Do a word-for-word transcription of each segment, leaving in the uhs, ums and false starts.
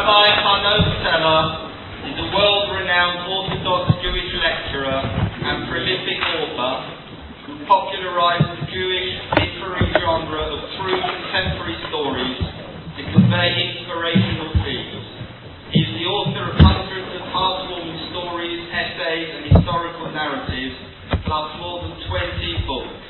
Rabbi Hanov Teller is a world-renowned Orthodox Jewish lecturer and prolific author who popularized the Jewish literary genre of true contemporary stories to convey inspirational themes. He is the author of hundreds of heartwarming stories, essays, and historical narratives, plus more than twenty books.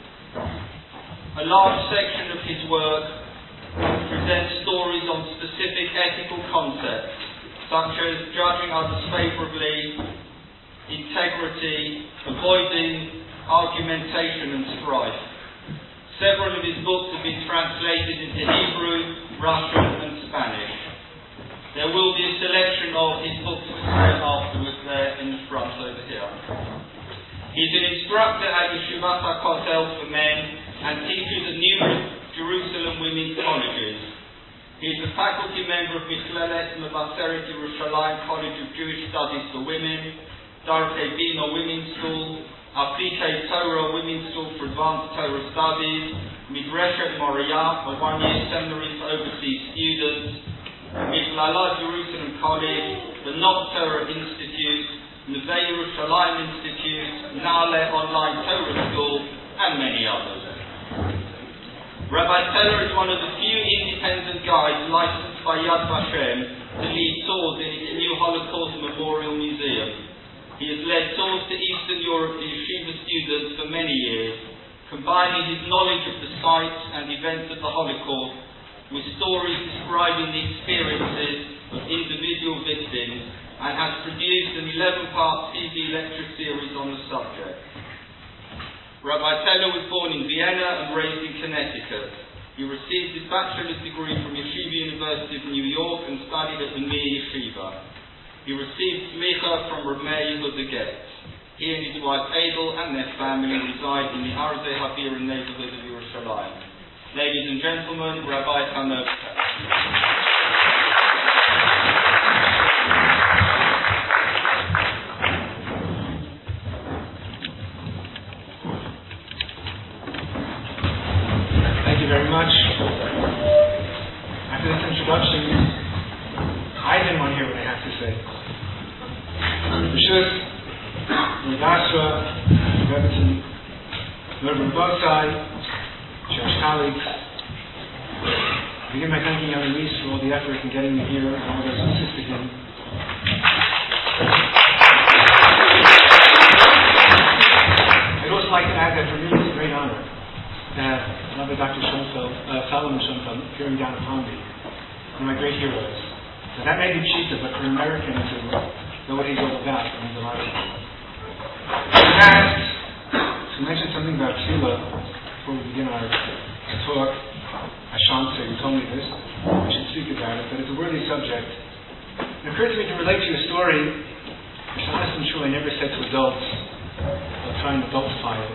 A large section of his work presents stories on specific ethical concepts, such as judging others favourably, integrity, avoiding argumentation and strife. Several of his books have been translated into Hebrew, Russian and Spanish. There will be a selection of his books afterwards there in the front over here. He is an instructor at Yeshivat HaKotel for men and teaches at numerous Jerusalem women's colleges. He is a faculty member of Michlelet Mevaseret Yerushalayim College of Jewish Studies for Women, Darkei Bina Women's School, Aplikei Torah Women's School for Advanced Torah Studies, Midreshet Moriah, a one-year seminary for overseas students, Michlalah Jerusalem College, the Not Torah Institute, Nevei Yerushalayim Institute, Nale Online Torah School, and many others. Rabbi Teller is one of the few independent guides licensed by Yad Vashem to lead tours in its new Holocaust Memorial Museum. He has led tours to Eastern Europe to yeshiva students for many years, combining his knowledge of the sites and events of the Holocaust with stories describing the experiences of individual victims, and has produced an eleven-part T V lecture series on the subject. Rabbi Teller was born in Vienna and raised in Connecticut. He received his bachelor's degree from Yeshiva University of New York and studied at the Mir Yeshiva. He received smicha from Rav Meir Yehuda Getz. He and his wife Adel and their family reside in the Arzei Habira neighborhood of Yerushalayim. Ladies and gentlemen, Rabbi Hanov Teller. Very much. After this introduction, I didn't want to hear what I have to say. Rishus, Radasra, Rebbetzin, Norbert Bogsai, Church colleagues, I begin by thanking Ellie Reese for all the effort in getting me here and all those who assisted him. I'd also like to add that for me it's a great honor to have Rabbi Doctor Schoenfeld, uh, Solomon Schoenfeld peering down upon me, one of my great heroes. So that may be cheated, but for an American to know what he's all about, it means a lot to me. In fact, to mention something about Tefillah before we begin our, our talk, Ashante, who told me this, I should speak about it, but it's a worthy subject. It occurred to me to relate to you a story which I'm less than sure I never said to adults. I'll try and adultify it.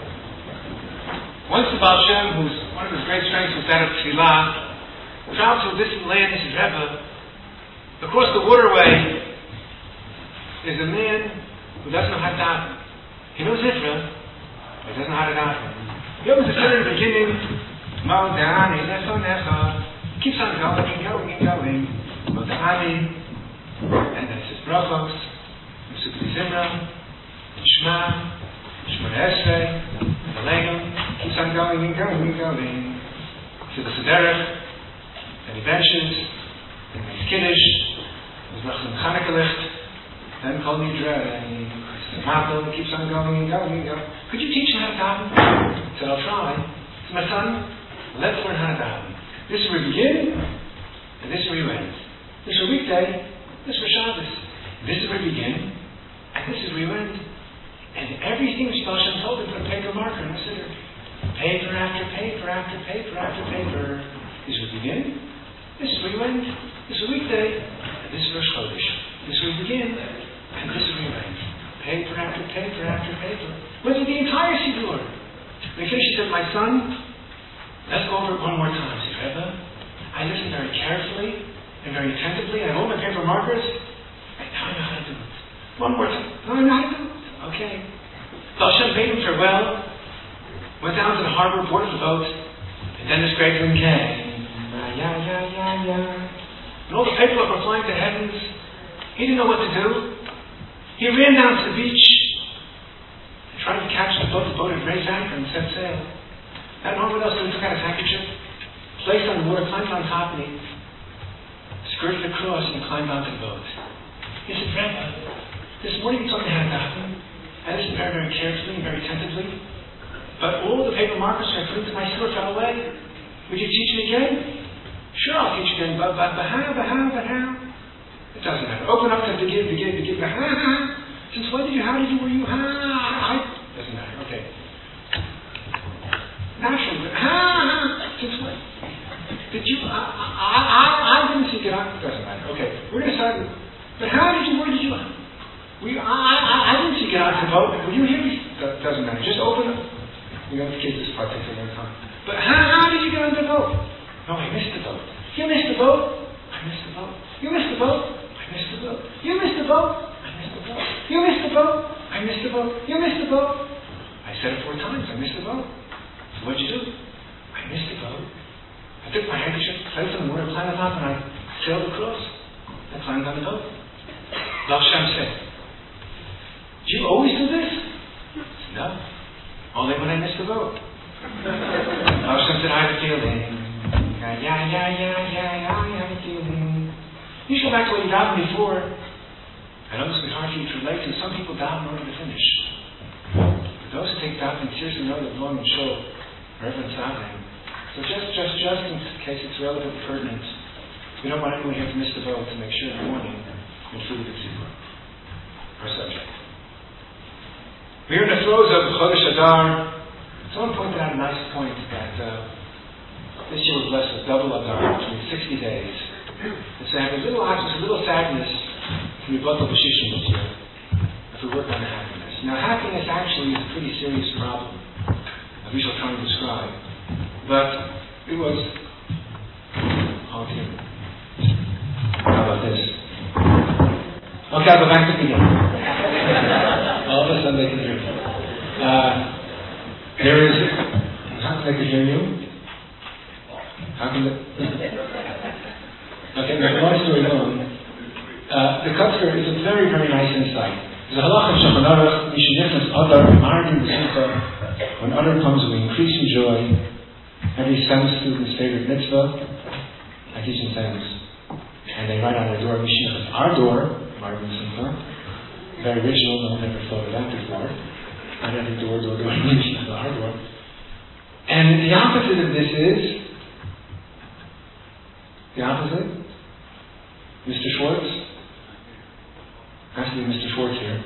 Once the Baal Shem, whose one of his great strengths was that of Tefillah, traveled to a distant land. He said, Rebbe, across the waterway there's a man who doesn't know how to daven. He knows Ifra, but he doesn't know how to daven. He opens the prayer in the beginning, Modani Lefonecha, keeps on going and going and going, Modani, and then he says Brachos, Mesukti Zimra, Shema, Shemona Esrei, Aleinu, keeps on going and going and going to the Sederech, and he benches, and he makes Kiddush, there's Rachel and Chanukah Licht, then Kol Nidre, and he Matel, keeps on going and going and going. Could you teach me how to daven? I said, I'll try. I said, my son, let's learn how to daven. This is where we begin, and this is where you end. This is for weekday, this is for Shabbos. This is where we begin, and this is where you end. And everything Baal Shem told him, put a paper marker in the siddur. Paper after paper after paper after paper. This is where we begin, this is where you end. This is a weekday, and this is Rosh Chodesh. This is where we begin, and this is where you end. Paper after paper after paper. Went through the entire siddur. When he finished, he said, my son, let's go over it one more time. He said, Rebbe, I listened very carefully and very attentively, and I hold my paper markers, and now I know how to do it. One more time. Now I know how to do it. Okay. Baal Shem bade him farewell, went down to the harbor, boarded the boat, and then this great wind came. Yeah, yeah, yeah, yeah. and all the paperwork were flying to heavens. He didn't know what to do. He ran down to the beach and tried to catch the boat. The boat had raised anchor and set sail. I don't know what else, so he took out his handkerchief, placed on the water, climbed on top, and he skirted across and climbed onto the boat. He said, Rabbi, this morning you taught me how to daven. I listened very, very carefully and very attentively. But all the paper markers I put into my silver fell away. Would you teach me again? Sure, I'll teach you again. But, but, but how, but how, but how? It doesn't matter. Open up to begin, begin, begin. But how, how? Since when did you, how did you, were you, how? I, doesn't matter. Okay. Naturally, but how, how? Since when? Did you, I, I, I, I didn't seek it out. It doesn't matter. Okay. We're going to start with, but how did you, where did you, we, I, I, I didn't seek it out to vote. Were you here? It doesn't matter. Just open up. You know, the kids, this part takes a long time. But how, how did you get on the boat? No, I missed the boat. You missed the boat? I missed the boat. You missed the boat? I missed the boat. You missed the boat? I missed the boat. You missed the boat? I missed the boat. You missed the boat? I said it four times. I missed the boat. So what'd you do? I missed the boat. I took my handkerchief, placed it in the water, climbed on top, and I sailed across. I climbed on the boat. Baal Shem said, do you always do this? I said, no. Only when I miss the boat. Baal Shem said, I have a feeling. Yeah, yeah, yeah, yeah, yeah, I have a feeling. You should go back to what you davened before. I know this will be hard for you to relate to. Some people daven in order to finish. But those who take davening seriously know that belong and show reverence davening. So just, just, just in case it's relevant and pertinent, we don't want anyone here to miss the boat to make sure in the morning in food and tzibur. Our subject. We're in the throes of Chodesh Adar. Someone pointed out a nice point that uh, this year was blessed with double Adar, which means sixty days. And so there's a little, there's a little sadness from Rebuttal B'Shishim this year if we work on the happiness. Now, happiness actually is a pretty serious problem, as we shall try and describe. But it was. Oh, here. How about this? Okay, I'll go back to the beginning. All of a sudden they can hear me. Uh, there is. How can they can hear you? How can they? Okay, now, long story long. Uh, the Kutzker is a very, very nice insight. There's a halacha Shulchan Aruch, Mishenichnas Adar, Margin B'Simcha. When Adar comes, we increase in joy. Every STEM student's favorite mitzvah, I teach in STEMs. And they write on their door, Mishenichnas, our door, Margin B'Simcha. Very original, no one ever thought of that before. Not every door, door, door, Mishenichnas, our door. And the opposite of this is, the opposite? Mister Schwartz? Has to be Mister Schwartz here.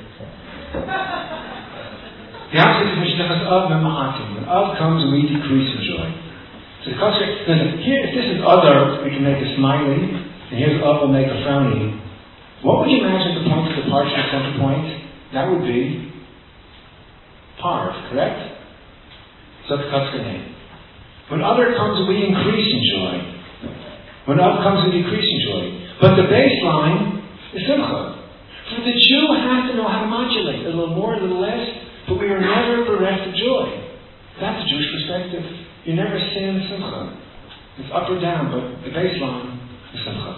The opposite is Mishnechas Av Mema'atim. When Av comes, we decrease in joy. So the concept, listen, here, if this is Adar, we can make a smiley, and here's Av, we'll make a frowny. What would you imagine the point of departure, the center point? That would be Parv, correct? So that's the Kutzker name. When Adar comes, we increase in joy. When Av comes, we decrease in joy. But the baseline is Simcha. For the Jew has to know how to modulate, a little more, a little less, but we are never bereft of joy. That's a Jewish perspective. You never sin Simcha. It's up or down, but the baseline is Simcha.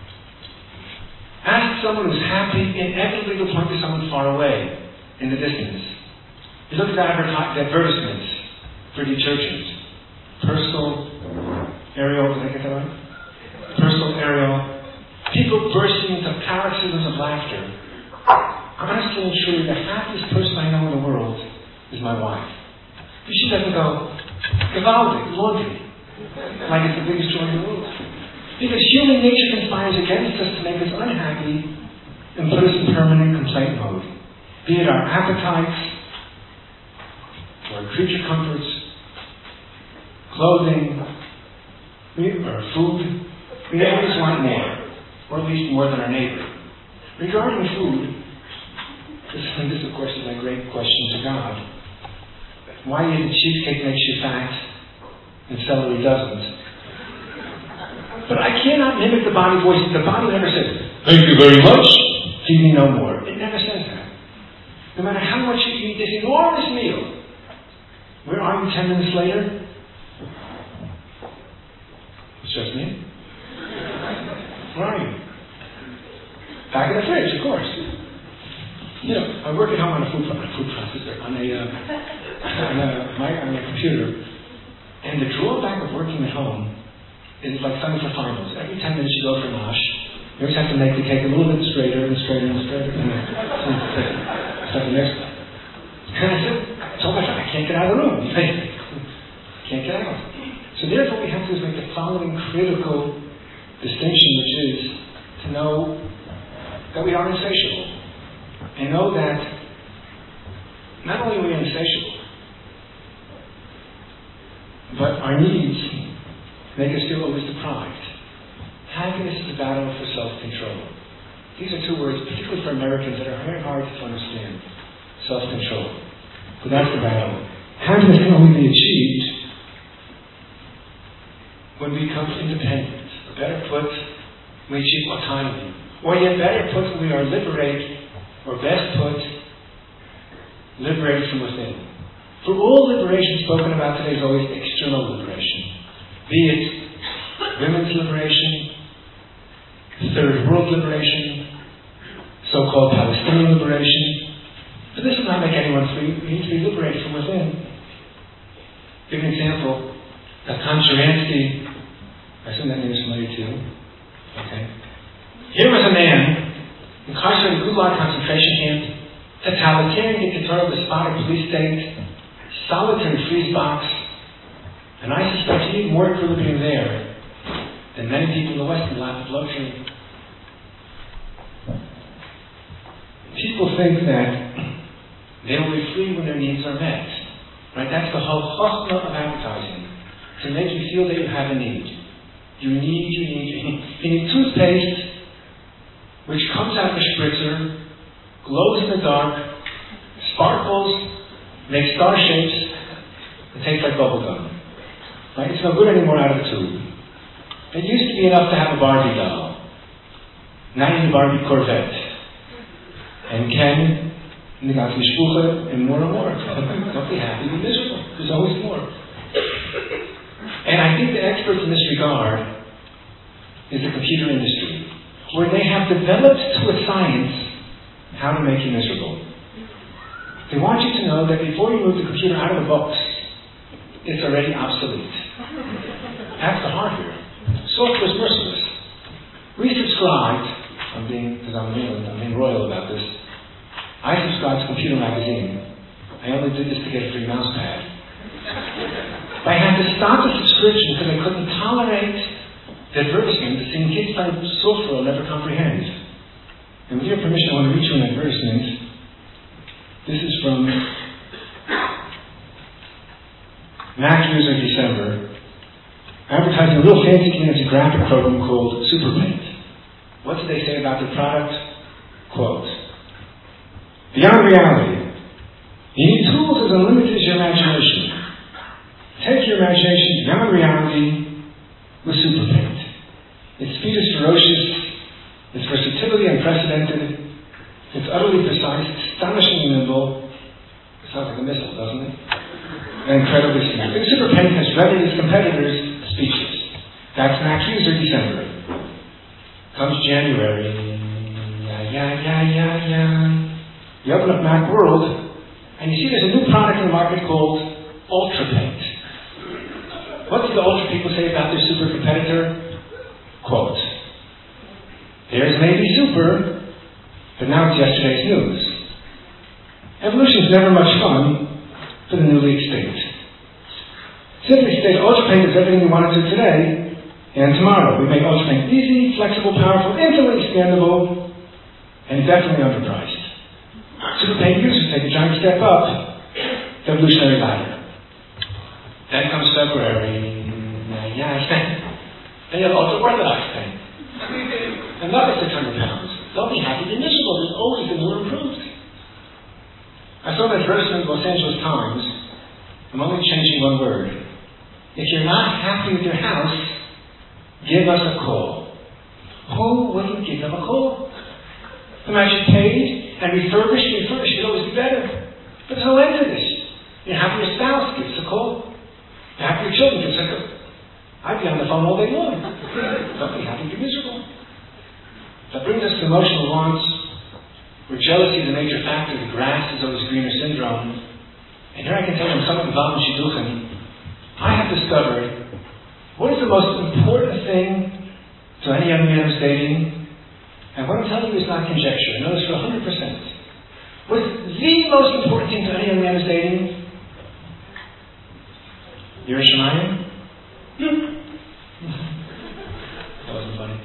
Ask someone who's happy, inevitably you'll point to someone far away, in the distance. You look at the advertisements for detergent. Personal Ariel, did I get that right? Personal Ariel. People bursting into paroxysms of laughter. Honestly and truly, the happiest person I know in the world is my wife. But she doesn't go, Gewaldig, laundry, like it's the biggest joy in the world. Because human nature conspires against us to make us unhappy and put us in permanent complaint mode. Be it our appetites, or our creature comforts, clothing, or food. We always want more, or at least more than our neighbor. Regarding food, this, this of course is my great question to God. Why is it cheesecake makes you fat and celery doesn't? But I cannot mimic the body voice. The body never says, thank you very much, feed me no more. It never says that. No matter how much you eat this enormous meal, where are you ten minutes later? It's just me. Where are you? Back in the fridge, of course. You know, I work at home on a food, on a food processor, on a, uh, on a, my, on a computer, and the drawback of working at home is like studying for finals. Every ten minutes you go for nosh. You always have to make the cake a little bit straighter and straighter and straighter. And so the next one. And I said, I told my friend, I can't get out of the room. Can't get out. So therefore we have to make the following critical distinction, which is to know that we are insatiable. And know that not only are we insatiable, but our needs make us feel always deprived. Happiness is a battle for self-control. These are two words, particularly for Americans, that are very hard to understand. Self-control. But that's the battle. Happiness can only be achieved when we become independent. Or better put, we achieve autonomy. Or yet better put, when we are liberated, or best put, liberated from within. For all liberation spoken about today is always external liberation. Be it women's liberation, third world liberation, so-called Palestinian liberation. But this will not make anyone free. We need to be liberated from within. Give an example. Natan Sharansky, I assume that name is familiar to you. Okay. Here was a man incarcerated in Gulag concentration camp, totalitarian dictatorial despotic police state, solitary freeze box, and I suspect he had more equilibrium there than many people in the Western lap of luxury. People think that they will be free when their needs are met. Right? That's the whole chachma of advertising. To make you feel that you have a need. You need, you need, you need. You need toothpaste, which comes out of a spritzer, glows in the dark, sparkles, makes star shapes, and tastes like bubble gum. Right? It's no good anymore out of the tube. It used to be enough to have a Barbie doll. Now you need a Barbie Corvette. And Ken, and the Gati Shpucha, and more and more. Don't be happy, be miserable. There's always more. And I think the experts in this regard is the computer industry, where they have developed to a science how to make you miserable. They want you to know that before you move the computer out of the box, it's already obsolete. That's the hardware. Software is merciless. We subscribed, I'm being, because I'm being, I'm being royal about this, I subscribed to Computer Magazine. I only did this to get a free mouse pad. I had to stop the subscription because I couldn't tolerate the advertisement, seeing kids type software I'll never comprehend. And with your permission, I want to read you an advertisement. This is from Mac User December, advertising a real fancy community graphic program called SuperPaint. What did they say about their product? Quote, beyond reality, you need tools as unlimited as your imagination. Take your imagination beyond reality with SuperPaint. Its speed is ferocious, its versatility unprecedented, it's utterly precise, astonishingly nimble. It sounds like a missile, doesn't it? And incredibly smooth. And SuperPaint has rendered its competitors speechless. That's Mac User December. Comes January. Yeah, yeah, yeah, yeah, yeah. You open up Mac World, and you see there's a new product in the market called UltraPaint. What do the Ultra people say about their super competitor? Quote, theirs may be super, but now it's yesterday's news. Evolution is never much fun for the newly extinct. Simply state, UltraPaint is everything we want it to today and tomorrow. We make UltraPaint easy, flexible, powerful, infinitely expandable, and definitely underpriced. SuperPaint users take a giant step up the evolutionary ladder. Then comes February. Yeah, then you have ultra-orthodox paint. Another six hundred pounds. Don't be happy, be miserable. There's always a new improved. I saw an advertisement in Los Angeles Times. I'm only changing one word. If you're not happy with your house, give us a call. Who wouldn't give them a call? Imagine paid and refurbished, refurbished could always be better. But there's no end to this. You're happy your spouse, give us a call. You're happy your children, give us a call. I'd be on the phone all day long. Don't be happy, be miserable. That brings us to emotional wants, where jealousy is a major factor, the grass is always greener syndrome. And here I can tell you, I'm somewhat involved in Shidduchim. I have discovered what is the most important thing to any young man who's dating. And what I'm telling you is not conjecture. I know this for one hundred percent. What is the most important thing to any young man who's dating? Yiras Shamayim? That wasn't funny.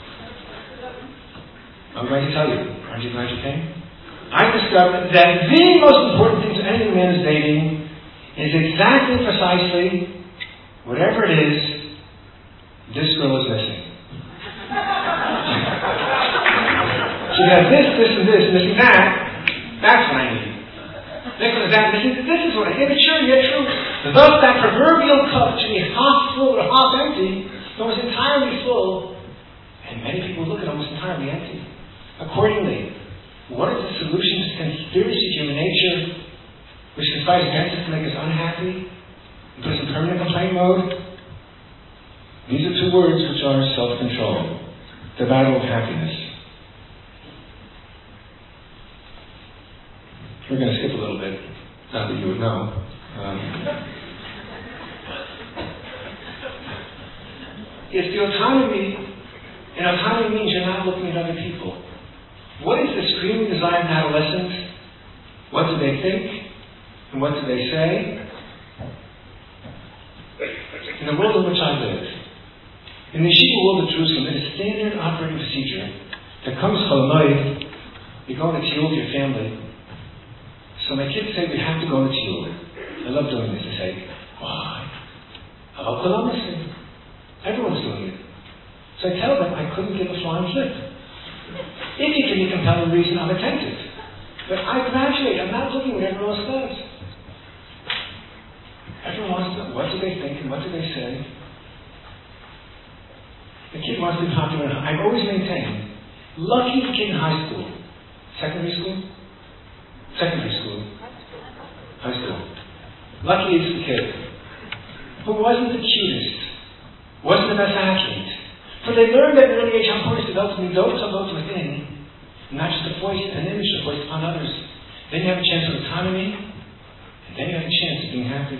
I'm going to tell you. Aren't you glad you came? I discovered that the most important thing to any young man who's dating is exactly, precisely, whatever it is, this girl is missing. She has this, this, and this, missing that. That's what I need. This is that, missing this is what I need. But sure, yet true. Thus, that proverbial cup should be half full or half empty, almost entirely full, and many people look at almost entirely empty. Accordingly, what is the solution to the conspiracy of human nature, which conspires against us to make us unhappy and put us in permanent complaint mode? These are two words which are self-control. The battle of happiness. We're going to skip a little bit, not that you would know. Um, it's the autonomy, and autonomy means you're not looking at other people. What is the screaming desire in adolescence? What do they think? And what do they say? In the world in which I live, in the yeshiva world of Jerusalem, it is standard operating procedure. There comes Chol Hamoed, you go on a tiyul with your family. So my kids say we have to go on a tiyul. I love doing this. They say, why? Everyone's doing it. So I tell them I couldn't give a flying flip. If you give me compelling reason, I'm attentive. But I graduate. I'm not looking what everyone else does. Everyone wants to know, what do they think and what do they say? The kid wants to be popular. I've always maintained, lucky the kid in high school. Secondary school? Secondary school. High school. Lucky is the kid who wasn't the cutest, wasn't the best athlete. For they learned at an early age how important it is to develop those of those within, not just a voice, an image of voice upon others. Then you have a chance of autonomy, and then you have a chance of being happy.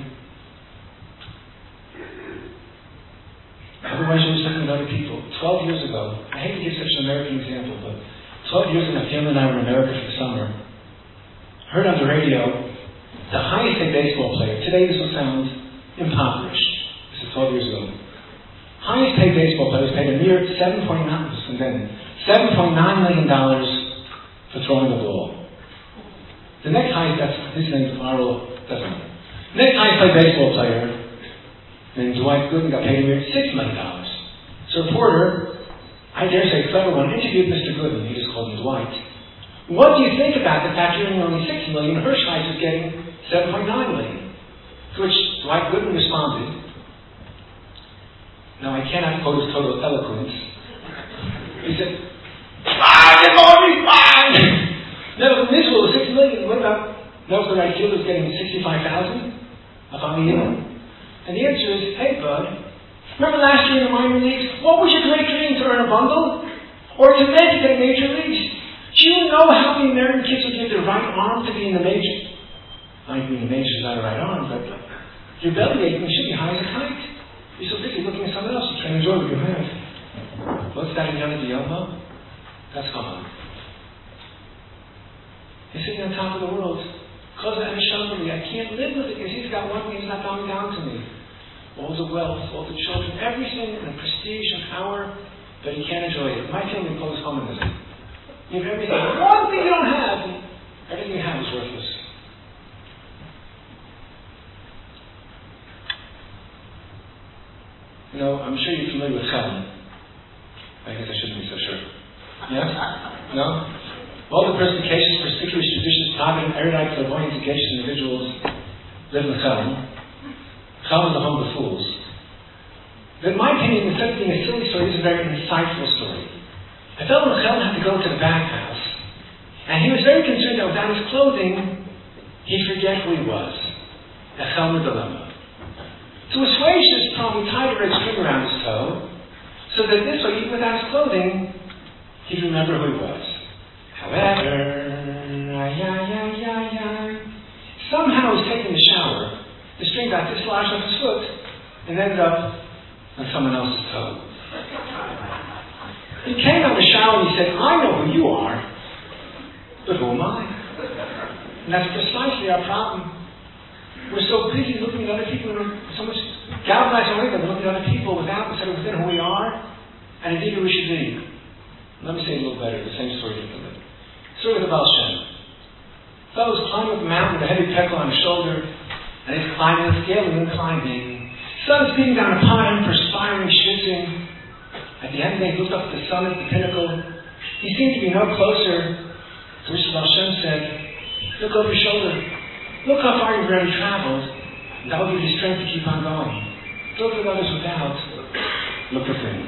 Otherwise, you're just looking at other people. Twelve years ago, I hate to give such an American example, but twelve years ago, my family and I were in America for the summer. Heard on the radio, the highest paid baseball player. Today, this will sound impoverished. This is twelve years ago. Highest paid baseball player was paid a mere seven point nine seven point nine million dollars for throwing the ball. The next highest, that's his name is Arlo, doesn't matter. The next highest paid baseball player, named Dwight Gooden, got paid a mere six million dollars. So a reporter, I dare say a clever one, interviewed Mister Gooden. He just called him Dwight. What do you think about the fact you're earning only six million dollars, Hirschheiser is getting seven point nine million dollars? To which Dwight Gooden responded, now I cannot quote his total eloquence. He said, fine, it's always fine! No, in this world, six million dollars, what about North the right fielder is getting sixty-five thousand dollars upon the year? And the answer is, hey bud, remember last year in the minor leagues, what was your great dream, to earn a bundle? Or to make it in major leagues? Do you know how many American kids would give their right arm to be in the major? I mean, the major is not a right arm, but your belly aching should be high as a kite. You're so busy looking at someone else, you try to enjoy what you have. What's that in Yom Kippur? That's gone. He's sitting on top of the world. Cause I'm shuddering. I can't live with it because he's got one thing, he's not coming down to me. All the wealth, all the children, everything, and prestige and power, but he can't enjoy it. My family calls communism. You have everything. One thing you don't have, everything you have is worthless. You know, I'm sure you're familiar with Chelm. I guess I shouldn't be so sure. Yes? No? All the perspicacious, perspicuous, judicious, provident, erudite, clairvoyant, sagacious individuals live in Chelm. Chelm is a home of fools. But in my opinion, instead of being a silly story, this is a very insightful story. A fellow in Chelm had to go to the bathhouse, and he was very concerned that without his clothing, he'd forget who he was. A Chelmer dilemma. To assuage this problem, he tied a red string around his toe, so that this way, even without his clothing, he'd remember who he was. However, ay, ay, ay, ay, ay. Somehow he was taking a shower. The string got dislodged off his foot and ended up on someone else's toe. He came out of the shower and he said, I know who you are, but who am I? And that's precisely our problem. We're so busy looking at other people, and we're so much galvanized away that we're looking at other people without, instead of within who we are, and indeed who we should be. Let me say it a little better, the same story differently. Story of the Baal Shem. Fellow was climbing up the mountain with a heavy peckle on his shoulder, and he's climbing the scale and climbing. Sun's beating down upon him, perspiring, schwitzing. At the end of the day, he looked up at the sun at the pinnacle. He seemed to be no closer. To which the Baal Shem said, look over your shoulder. Look how far you've already traveled. And that will give you strength to keep on going. Look at others without. Look within.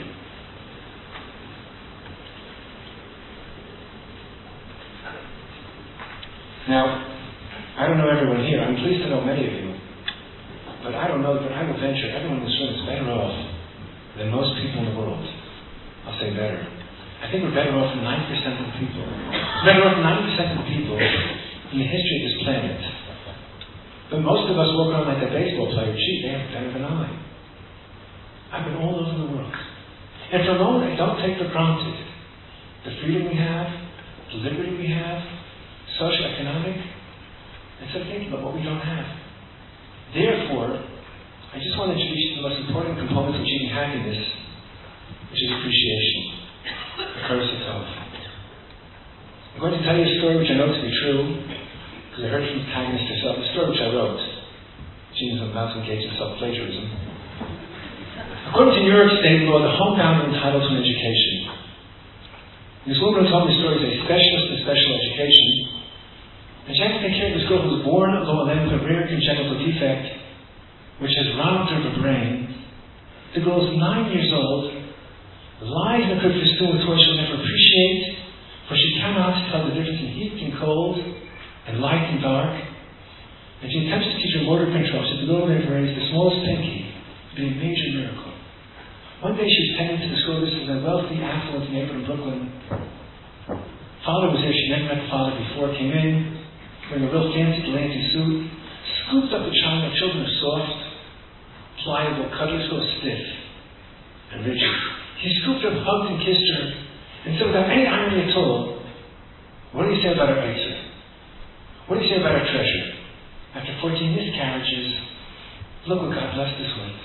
Now, I don't know everyone here. I'm pleased to know many of you. But I don't know that I will venture everyone in this room is better off than most people in the world. I'll say better. I think we're better off than ninety percent of the people. Better off than ninety percent of the people in the history of this planet. But most of us walk around like a baseball player. Gee, they have better than I. I've been all over the world. And for a moment, I don't take for granted the freedom we have, the liberty we have, socio-economic, instead of thinking about what we don't have. Therefore, I just want to introduce you to the most important component of achieving happiness, which is appreciation. The curse of self. I'm going to tell you a story which I know to be true, because I heard it from the protagonist herself, a story which I wrote. Gene is about to engage in self-plagiarism. According to New York State law, the homebound are entitled to an education. This woman who told me the story is a specialist in special education, and she had to take care of this girl who was born low with a rare congenital defect, which has robbed her of her brain. The girl is nine years old, lies in a cooked stew with toys she will never appreciate, for she cannot tell the difference in heat and cold, and light and dark. And she attempts to teach her motor control. She said the girl never raised the smallest pinky. It would be a major miracle. One day she was tending to the school. This was a wealthy, affluent neighborhood in Brooklyn. Father was there. She never met the father before. Came in, wearing a real fancy Galanty suit, scooped up the child. The children are soft, pliable, cuddly, so stiff and rigid. He scooped her, hugged and kissed her, and said without any irony at all, what do you say about our Eitzah? What do you say about our treasure? After fourteen miscarriages, look what God blessed us with.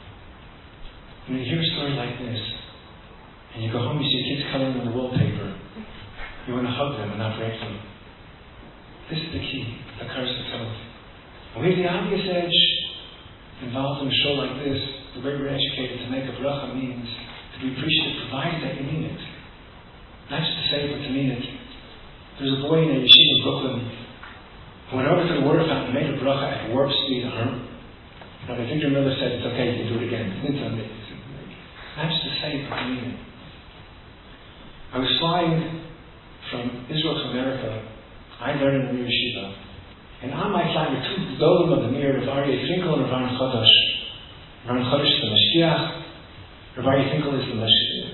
When you hear a story like this, and you go home, you see your kids coloring on the wallpaper, you want to hug them and not break them. This is the key, the curse of self. And we have the obvious edge involved in a show like this. The way we're educated to make a bracha means to be appreciative, provided that you mean it. Not just to say it, but to mean it. There's a boy in a yeshiva in Brooklyn who went over to the water fountain and made a bracha at warp speed arm. Rabbi Victor Miller said, it's okay, you can do it again. Not just to say it, but to mean it. I was flying from Israel to America. I learned in the yeshiva. And on my flight were two Gdolim of the Mir, Rav Aryeh Finkel and Rav Aaron Chodosh. Rav Aaron Chodosh is the Mashgiach. Rav Aryeh Finkel is the Mashgiach.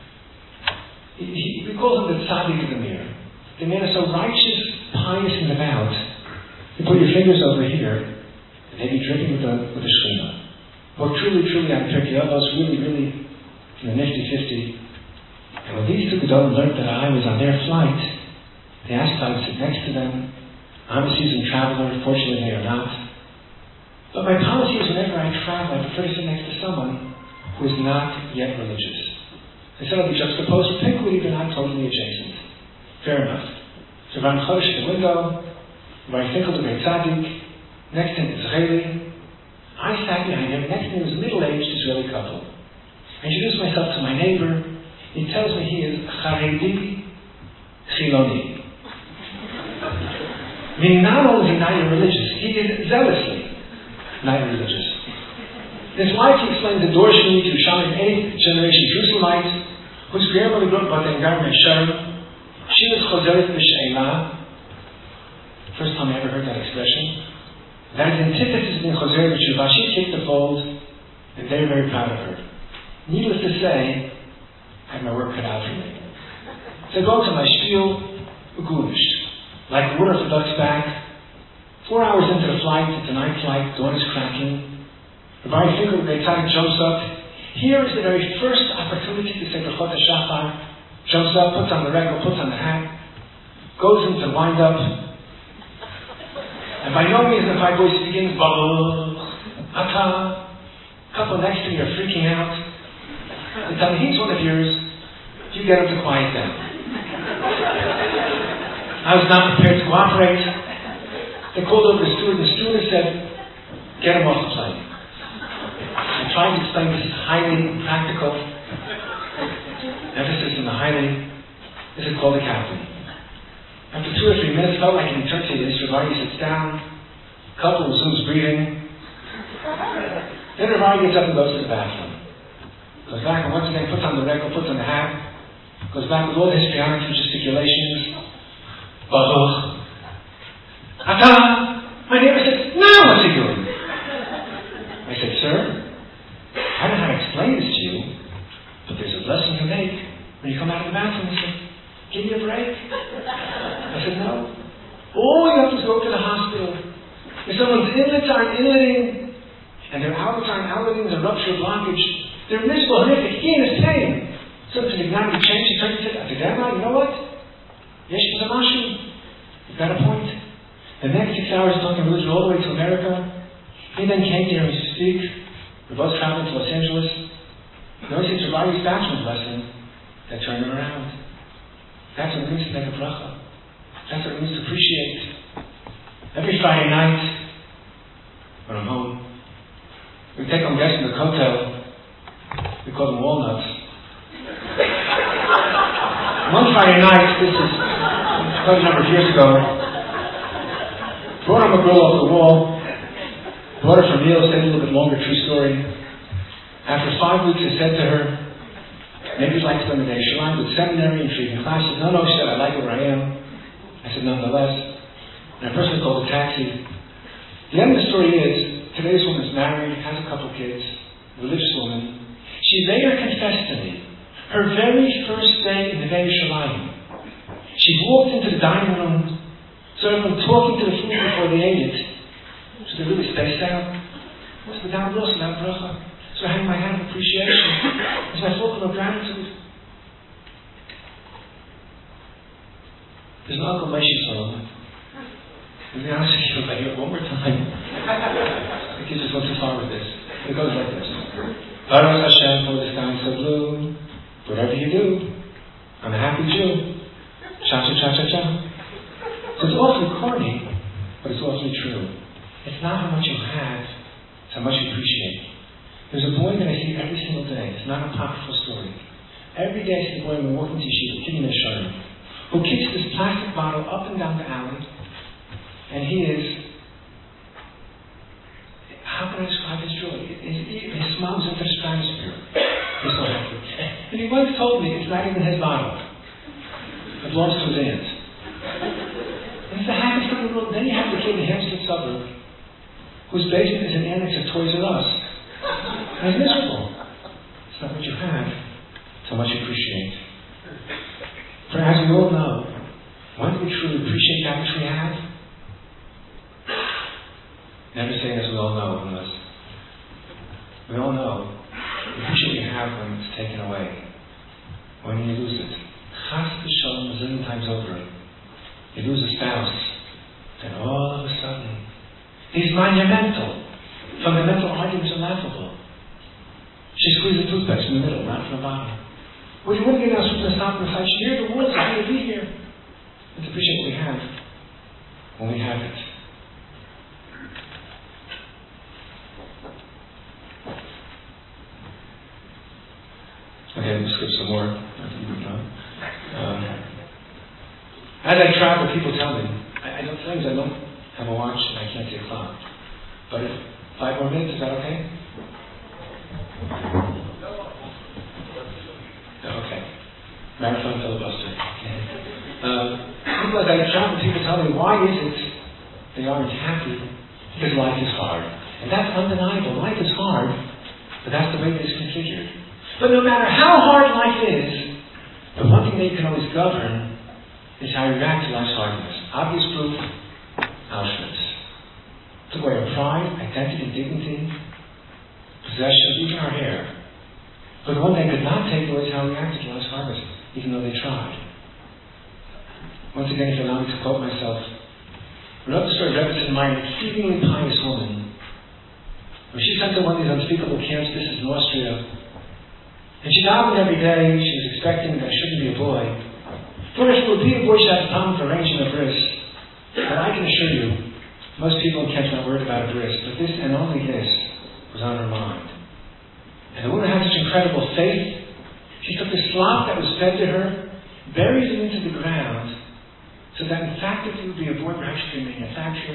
He, he, we call him the Tzaddik of the Mir. The man is so righteous, pious, and devout. You put your fingers over here, and they'd be dripping with a, with a shechina. Well, truly, truly, I'm Pirkei Avos, really, really, you know, nifty-fifty. And when these two Gedolim learned that I was on their flight, they asked if I would sit next to them. I'm a seasoned traveler, fortunately they are not. But my policy is whenever I travel, I prefer to sit next to someone who is not yet religious. Instead of be juxtaposed perpetually, but not totally adjacent. Fair enough. So Ran Chodesh at the window, Rabbi Finkel the great tzaddik, next to him Israeli. I sat behind him, next to me was a middle-aged Israeli couple. I introduced myself to my neighbor. He tells me he is Charedi Chiloni. Meaning not only is he not religious, he is zealously not religious. His wife, he explains, the Dorshni to Shammai, eighth generation Jerusalemite, whose grandmother grew up in Gar Mesharim. She was Chozeret B'She'ela. First time I ever heard that expression. That is antithesis between Chozeret B'She'ela. She kicked the fold, and they're very proud of her. Needless to say, I had my work cut out for me. So I go to my spiel, Gunish. Like water for duck's back. Four hours into the flight, it's a night flight, dawn is cracking. Rabbi Finkel, the Tzaddik, jumps up. Here is the very first opportunity to say Brachot HaShachar. Jumps up, puts on the regal, puts on the hat, goes into the wind-up. And by no means the my voice begins, Baruch Atah. Couple next to me are freaking out. They tell me, he's one of yours. You get him to quiet down. I was not prepared to cooperate. They called over the steward, and the steward said, get him off the plane. I tried to explain this is highly practical. Emphasis on the highly. This is called the captain. After two or three minutes, felt like an eternity. Ravari sits down. Couple resumes breathing. Then Ravari gets up and goes to the bathroom. Goes back and once again puts on the regal, puts on the hat. Goes back with all the histrionics and gesticulations. Baruch Atah. My neighbor said, now what's he doing? I said, sir, I don't know how to explain this to you, but there's a lesson to make when you come out of the bathroom. He said, give me a break. I said, no. All you have to do is go to the hospital. If someone's inlets aren't inletting, and their outlets aren't outletting, there's a rupture or blockage, they're miserable, horrific. He in his pain. So to ignite the change, he turned and said, I said, you know what? Yesh Mazamashu. You've got a point. The next six hours talking religion all the way to America. He then came here to speak. We're both traveling to Los Angeles. Notice it's Rabbi's bachelor's lesson that turned him around. That's what it means to make a bracha. That's what it means to appreciate. Every Friday night, when I'm home, we take home guests in the hotel. We call them walnuts. One Friday night, this is quite a number of years ago, brought him a grill off the wall, brought her for meals, said a little bit longer, true story. After five weeks, I said to her, maybe you'd like to spend the day in Shalim with seminary and treating class. She said, no, no, she said, I like it where I am. I said, nonetheless. And I personally called a taxi. The end of the story is, today's woman is married, has a couple kids, religious woman. She later confessed to me, her very first day in the Day of Shalim, she walked into the dining room, saw everyone talking to the food before they ate it. So they really spaced out. So without loss, without bracha. So I hang my hand of appreciation. It's my fulcrum of gratitude. There's an Uncle Moshe song. To be honest with you, if I hear it one more time, the kids just went too far with this. It goes like this. Baruch Hashem for the sky so blue. Whatever you do, I'm a happy Jew. Cha-cha-cha-cha-cha. So it's awfully corny, but it's awfully true. It's not how much you have, it's how much you appreciate. There's a boy that I see every single day. It's not a apocryphal story. Every day I see a boy when we're walking to Yeshiva, Kidney Mesharim, who kicks this plastic bottle up and down the alley, and he is, how can I describe his joy? His, his smile is into the stratosphere. He's so happy. And he once told me it's not even his bottle. It belongs to his aunt. And it's the happiest thing in the world. Then you have the kid in the Hampstead suburb whose basement is an annex of Toys R Us. And he's miserable. It's not what you have, it's how much you appreciate. For as we all know, when do we truly appreciate that which we have? Never saying as we all know, unless we all know we appreciate what you have when it's taken away. When you lose it. Chas v'shalom a zillion times over. You lose a spouse, and all of a sudden, these monumental, fundamental arguments are laughable. She squeezed the toothpaste in the middle, not from the bottom. Well, you wouldn't get us from the top and the side. She heard the words, I need to be here. Let's appreciate what we have when we have it. Okay, we'll skip some more. Um, as I travel, people tell me, I, I don't things I don't have a watch and I can't see a clock. But if five more minutes, is that okay? Okay. Marathon filibuster. Okay. Um, people, as I travel, people tell me, why is it they aren't happy? Because life is hard. And that's undeniable. Life is hard, but that's the way it is configured. But no matter how hard life is, But one thing that you can always govern is how you react to life's hardness. Obvious proof, Auschwitz. Took away our pride, identity, dignity, possessions, even our hair. But the one they could not take away is how we reacted to life's hardness, even though they tried. Once again, if you allow me to quote myself, we wrote the story of Rebbetzin Meyer, an exceedingly pious woman. When she sent to one of these unspeakable camps, this is in Austria, and she davened every day. She was expecting that it shouldn't be a boy. For if it would be a boy, she had a problem for arranging a bris. But I can assure you, most people in camps are not worried about a bris, but this and only this was on her mind. And the woman had such incredible faith. She took the slop that was fed to her, buried it into the ground, so that in fact if it would be a boy, perhaps she could manufacture,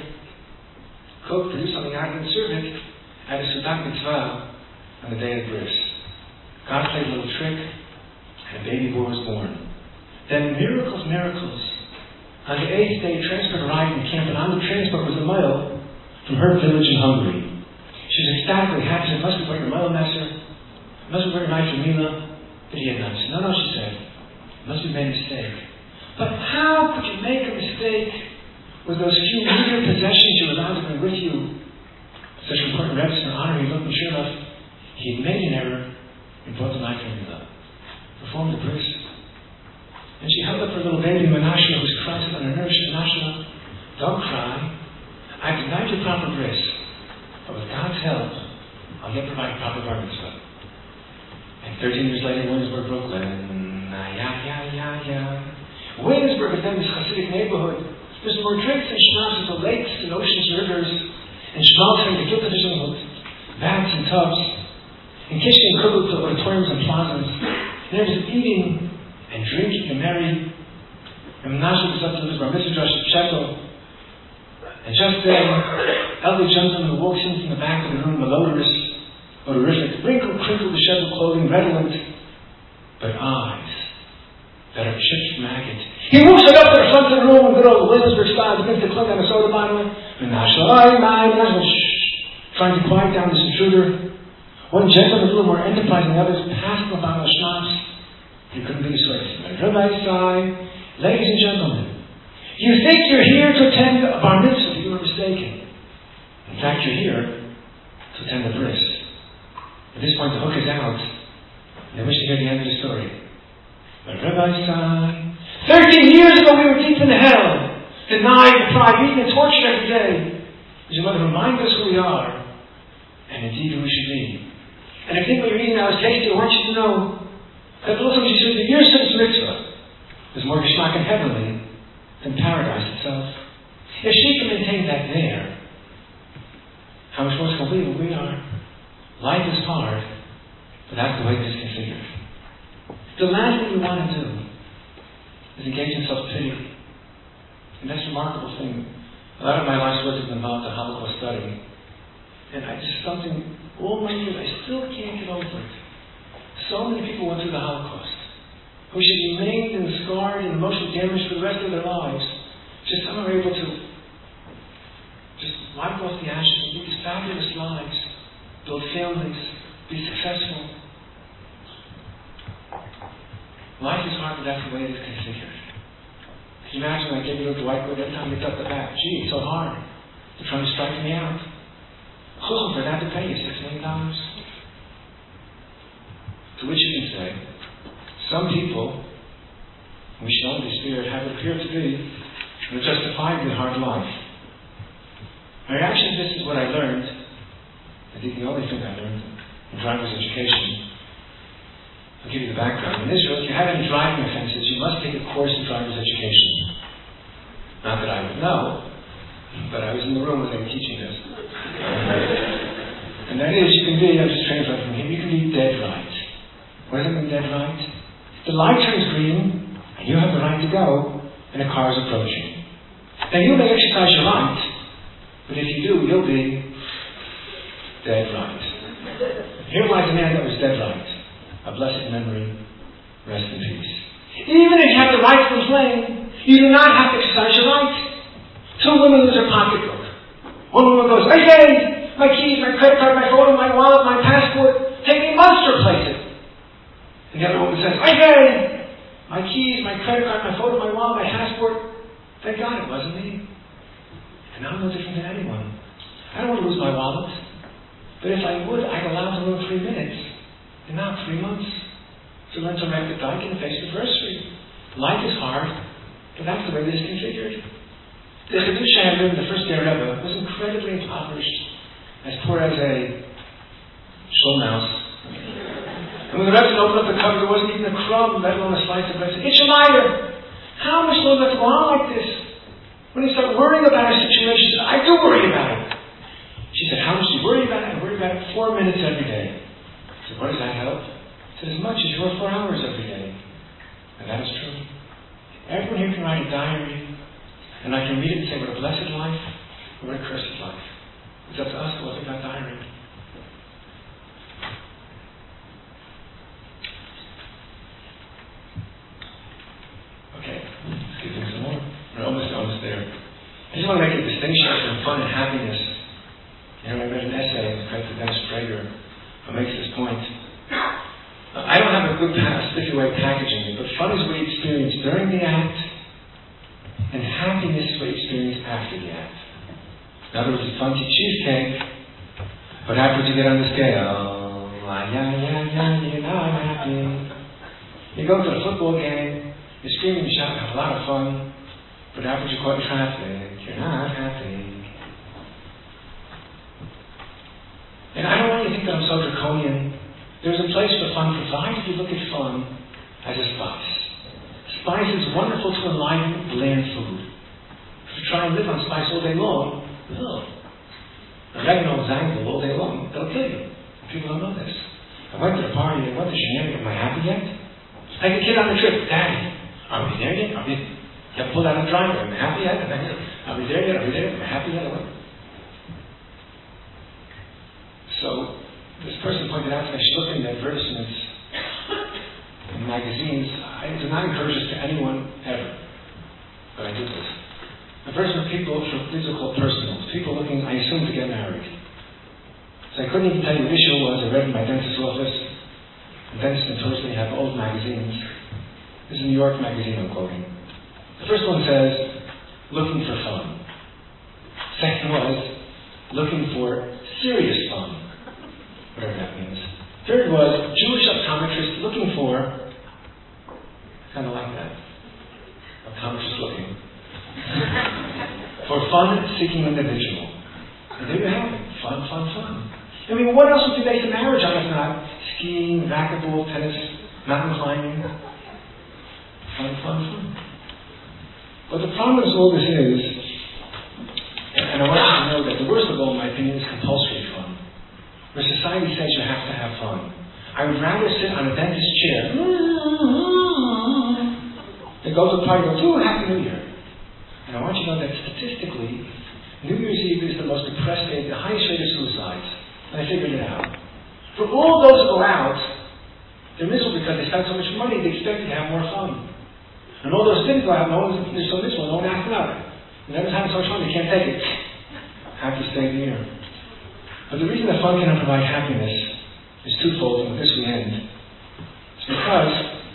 cook, produce something out of it, and serve it at a Sudat mitzvah on the day of bris. God played a little trick, and a baby boy was born. Then miracles, miracles. On the eighth day, a transport arrived in camp, and on the transport was a mile from her village in Hungary. She was ecstatically happy. She said, "Must be brought your mile, Messer. Must be brought your knife from Mila." But he had not. "No, no," she said. "It must be made a mistake." But how could you make a mistake with those few meager possessions you're allowed to bring with you? Such important reps and honor, he looked, and sure enough, he had made an error and brought the knife from Mila. Performed the bris. And she held up her little baby, Menashe, who was crying on her nerves. She said, "Menashe, don't cry. I've denied you proper bris. But with God's help, I'll yet provide proper bar mitzvah." And thirteen years later, Williamsburg, Brooklyn. Yeah, yeah, yeah, yeah. Williamsburg is then this Hasidic neighborhood. There's more drinks and schnapps and the lakes and oceans, rivers, and schmaltz and gefilte fishing hooks, baths and tubs, and kitchen and kugel to auditoriums and plazas. And there was eating and drinking and merry. And Menashe was up to his bar mitzvah Josh Shekel. And just then, elderly gentleman who walks in from the back of the room, malodorous, odorific, wrinkled, crinkled, disheveled clothing, redolent, but eyes that are chipped from agate. He moves it up to the front of the room in good old Williamsburg style, begins to clink on a soda bottle. Menashe, oi, my, Menashe, shh, trying to quiet down this intruder. One gentleman, a little more enterprising than the others, passed him a bottle of schnapps. He couldn't be dissuaded. Rabbi Sai, ladies and gentlemen, you think you're here to attend a bar mitzvah, but you were mistaken. In fact, you're here to attend a bris. At this point, the hook is out, and I wish to hear the end of the story. But Rabbi Sai, thirteen years ago we were deep in hell, denied, deprived, beaten, and tortured every day. Does your mother remind us who we are, and indeed who we should be? And I think what you're eating now is tasty. I want you to know that the Lord she said, the year since mitzvah is more geschmack and heavenly than paradise itself. If she can maintain that there, how much more can we when we are? Life is hard, but that's the way it is configured. The last thing we want to do is engage in self-pity. And that's a remarkable thing. A lot of my life's work has been involved in Holocaust study. And I just something, all my years, I still can't get over it. So many people went through the Holocaust, who should be maimed and scarred and emotionally damaged for the rest of their lives. Just some are able to just wipe off the ashes and live these fabulous lives, build families, be successful. Life is hard, but that's the way it is configured. Can you imagine I gave you a little white boy every time you got the back? Gee, it's so hard. They're trying to strike me out. Chuchum, for that to pay you six million dollars. To which you can say, some people, we should only fear, have it appear to be a justifiably hard life. My reaction to this is what I learned, I think the only thing I learned in driver's education. I'll give you the background. In Israel, if you have any driving offenses, you must take a course in driver's education. Not that I would know, but I was in the room when they were teaching this. And that is, you can be, I'll just translate from here, you can be dead right. What does it mean, dead right? The light turns green, and you have the right to go, and a car is approaching. Now you may exercise your right, but if you do, you'll be dead right. Here lies a man that was dead right. A blessed memory, rest in peace. Even if you have the right to complain, you do not have to exercise your right. Two women lose their pocketbook. One woman goes, I say, my keys, my credit card, my phone, my wallet, my passport, take me months to replace it. And the other woman says, I say, My keys, my credit card, my phone, my wallet, my passport. Thank God it wasn't me. And I'm no different than anyone. I don't want to lose my wallet. But if I would, I'd allow to lose three minutes. And not three months. So learn to wrap the dike and face adversity. Life is hard, but that's the way it is configured. The Chiddushei I lived in the first year Rebbe was incredibly impoverished, as poor as a shul mouse. And when the Rebbe opened up the cupboard, there wasn't even a crumb, let alone a slice of bread. It's a liar. How much longer to go on like this? When you start worrying about a situation, she said, I do worry about it. She said, how much do you worry about it? I worry about it four minutes every day. I said, what does that help? I said, as much as your four hours every day. And that is true. Everyone here can write a diary, and I can read it and say, what a blessed life, or what a cursed life. It's up to us to look at that diary. Okay, let's keep doing some more. We're almost, almost there. I just want to make a distinction between fun and happiness. You know, I read an essay, it's called Dennis Prager, who makes this point. I don't have a good stiffy way of packaging it, but fun is what you experience during the act, and happiness is what you experience after the act. In other words, it's fun to eat cheesecake, but afterwards you get on the scale. Oh, yeah, yeah, yeah, you know I'm happy. You go to a football game, you scream and shout, have a lot of fun, but afterwards you're caught in traffic, you're not happy. And I don't want you to think that I'm so draconian. There's a place for fun, provided you look at fun as a spice. Spice is wonderful to enliven bland food. If you try and live on spice all day long, oh, oregano, zangle all day long, they'll kill you. People don't know this. I went to the party, I went to shenanigans, am I happy yet? Like a kid on the trip, Daddy, are we there yet? Are we, you have pulled out a driver, am I happy yet? Are we there yet? Are we there? Am I happy yet? So, this person pointed out to me, she looked in the advertisements in magazines. I do not encourage this to anyone ever, but I do this. Advertisement people, these are called personals. People looking, I assume, to get married. So I couldn't even tell you what issue it was. I read in my dentist's office. The dentist notoriously have old magazines. This is a New York magazine I'm quoting. The first one says, looking for fun. Second was, looking for serious fun. Whatever that means. Third was, Jewish optometrist looking for, kind of like that, optometrist looking, for fun-seeking individual. And there you have it. Fun, fun, fun. I mean, what else would you base a marriage on if not skiing, racquetball, tennis, mountain climbing? Fun, fun, fun. But the problem with all this is, and I want you to know that the worst of all, in my opinion, is compulsory fun. Where society says you have to have fun. I would rather sit on a dentist's chair than go to a party and go, ooh, Happy New Year. And I want you to know that statistically, New Year's Eve is the most depressed day, the highest rate of suicides. And I figured it out. For all those who go out, they're miserable because they spend so much money, they expect to have more fun. And all those things go out, no one's, they're so miserable, no one asks about it. And everyone's having so much fun, they can't take it. Happy stay of the year. But the reason that fun cannot provide happiness is twofold, and with this we end. It's because,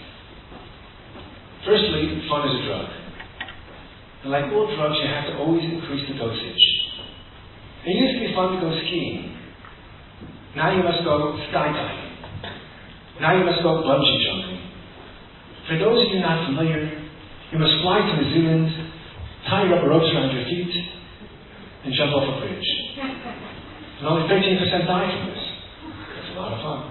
firstly, fun is a drug. And like all drugs, you have to always increase the dosage. It used to be fun to go skiing. Now you must go skydiving. Now you must go bungee jumping. For those of you not familiar, you must fly to New Zealand, tie rubber ropes around your feet, and jump off a bridge. And only thirteen percent die from this. That's a lot of fun.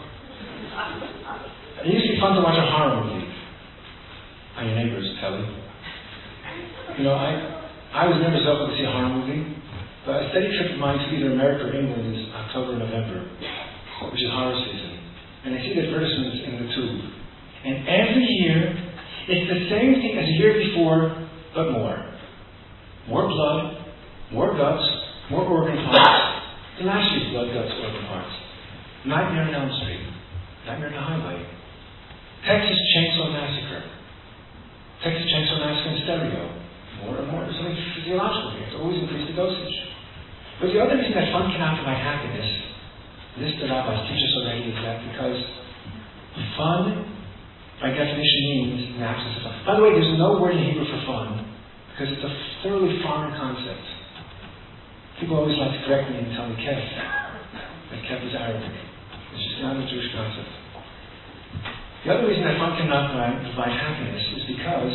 It used to be fun to watch a horror movie on your neighbor's telly. You know, I I was never so able to see a horror movie, but a steady trip of mine to either America or England is October and November, which is horror season. And I see the advertisements in the tube. And every year, it's the same thing as the year before, but more. More blood, more guts, more organ parts. The last year's blood, guts, organ parts. Nightmare on Elm Street. Nightmare on the Highway. Texas Chainsaw Massacre. Texas Chainsaw Massacre in stereo. More and more. There's something physiological here. It's always increase the dosage. But the other reason that fun cannot provide happiness, this the rabbis teach us already, is that because fun by definition means an absence of fun. By the way, there's no word in Hebrew for fun, because it's a thoroughly foreign concept. People always like to correct me and tell me kef. That kef is Arabic. It's just not a Jewish concept. The other reason that fun cannot provide happiness is because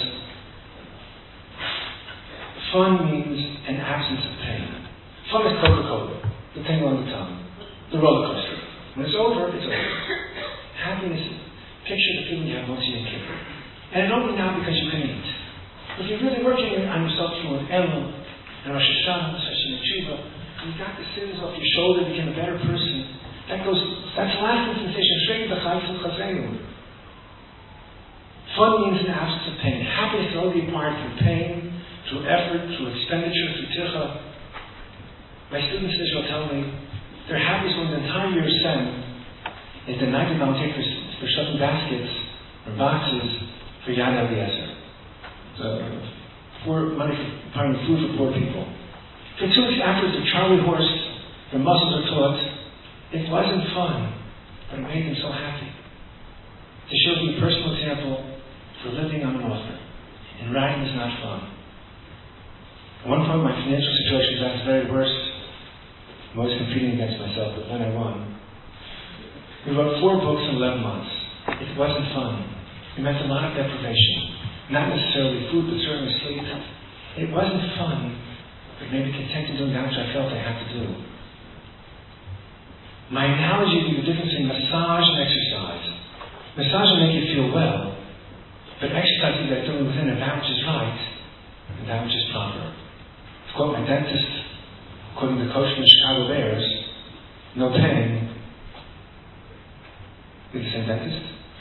fun means an absence of pain. Fun is Coca-Cola, the tingle on the tongue, the roller coaster. When it's over, it's over. Happiness, picture the feeling you have once you get kicker. And it only now because you can eat. If you're really working on yourself through an Elul, and Rosh Hashanah, Session Tshuva, and you got the sins off your shoulder, became a better person, that goes, that's lasting sensation. Fun means an absence of pain. Happiness can only be acquired through pain, through effort, through expenditure, through tircha. My students in Israel tell me their happiest when the entire year is sent is the night they volunteer for, for stuffing baskets or boxes for Yad Eliezer. So, for money for buying food for poor people. For two weeks afterwards, the Charlie horse, their muscles are taut. It wasn't fun, but it made them so happy. To show you a personal example, for living I'm an author, and writing is not fun. At one point, my financial situation was at its very worst. I'm always competing against myself, but then I won. We wrote four books in eleven months. It wasn't fun. It meant a lot of deprivation. Not necessarily food, but certainly sleep. It wasn't fun, but maybe content in doing that which I felt I had to do. My analogy would be the difference between massage and exercise. Massage will make you feel well, but exercise is like doing within it that which is right and that which is proper. To quote my dentist, quoting the coach from the Chicago Bears, no pain. You're the same dentist?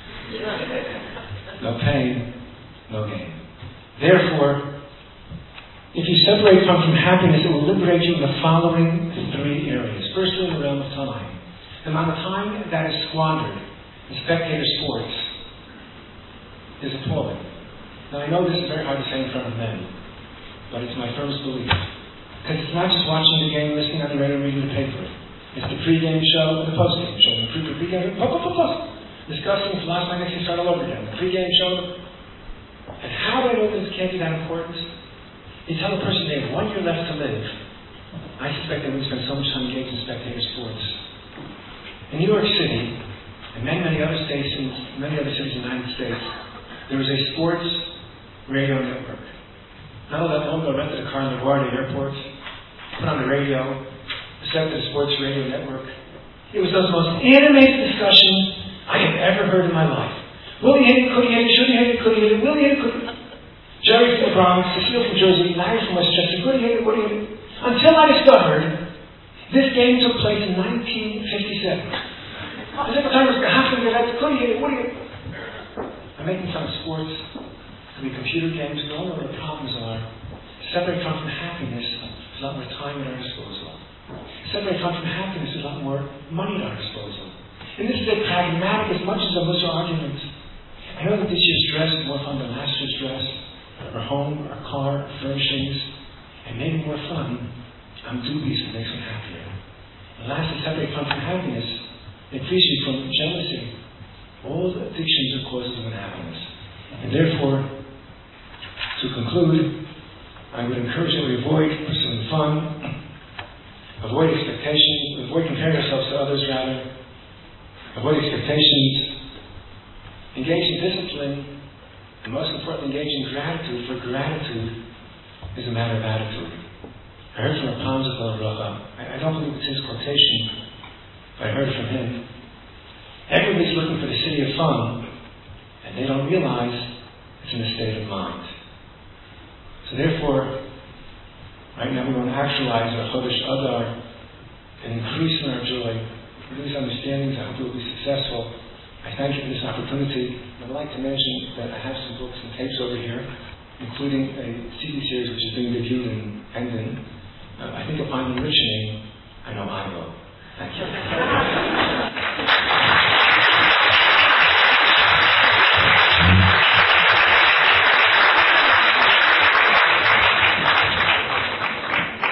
No pain. No gain. Therefore, if you separate fun from happiness, it will liberate you in the following three areas. Firstly, in the realm of time. The amount of time that is squandered in spectator sports is appalling. Now, I know this is very hard to say in front of men, but it's my firmest belief. Because it's not just watching the game, listening on the radio, reading the paper. It's the pre-game show and the post-game show. The pre- pre-game show, post, post, post, discussing philosophy, next thing start all over again. The pre-game show. And how do I know this can't be that important? You tell a person they have one year left to live. I suspect they wouldn't spend so much time engaged in spectator sports. In New York City, and many, many other stations, many other cities in the United States, there was a sports radio network. Not all that long ago, I rented a car in LaGuardia Airport, put on the radio, set to the sports radio network. It was the most animated discussion I have ever heard in my life. Will he hit it? Could he hit it? Should he hit it? Could he hit it? Will he hit it? Could he? Jerry from the Bronx, Cecile from Jersey, Larry from Westchester. Could he hit it? Would he hit it? Until I discovered this game took place in nineteen fifty-seven. The second time was half of the event. Could he hit it? Would he hit it? I'm making fun of sports. It could be computer games. We all know what the problems are. Separate fun from happiness is a lot more time at our disposal. Separate fun from happiness is a lot more money at our disposal. And this is a pragmatic as much as a Musar argument. I know that this year's dress is more fun than last year's dress, or home, or car, or furnishings, and maybe more fun. I'm dubious it makes me happier. And lastly, separate fun from happiness. It frees you from jealousy. All the addictions are causes of unhappiness. And therefore, to conclude, I would encourage that we avoid pursuing fun, avoid expectations, avoid comparing ourselves to others rather, avoid expectations, engage in discipline, and most importantly, engage in gratitude, for gratitude is a matter of attitude. I heard from Rapam Zichron Livracha, I don't believe it's his quotation, but I heard from him. Everybody's looking for the city of fun, and they don't realize it's in a state of mind. So therefore, right now we want to actualize our Chodesh Adar and increase in our joy. For these understandings, I hope we will be successful. I thank you for this opportunity. I'd like to mention that I have some books and tapes over here, including a C D series which is being reviewed in Hendon. Uh, I think upon enriching, I know I will. Thank you.